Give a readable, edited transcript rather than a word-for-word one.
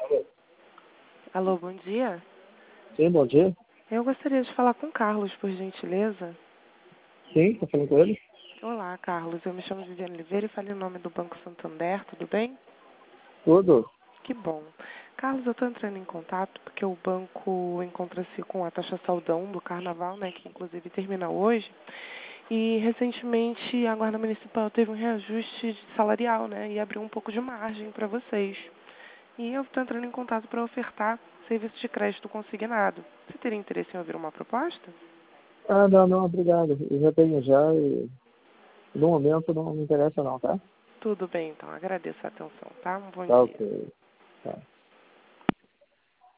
Alô, bom dia. Sim, bom dia. Eu gostaria de falar com o Carlos, por gentileza. Sim, estou falando com ele. Olá, Carlos. Eu me chamo Viviane Oliveira e falo em nome do Banco Santander, tudo bem? Tudo. Que bom. Carlos, eu estou entrando em contato porque o banco encontra-se com a taxa saudão do Carnaval, né, que inclusive termina hoje. E recentemente a Guarda Municipal teve um reajuste salarial, né, e abriu um pouco de margem para vocês. E eu estou entrando em contato para ofertar serviço de crédito consignado. Você teria interesse em ouvir uma proposta? Ah, não, obrigado. Eu já tenho já e no momento não me interessa não, tá? Tudo bem, então. Agradeço a atenção, tá? Um bom Tá dia. ok. Tá.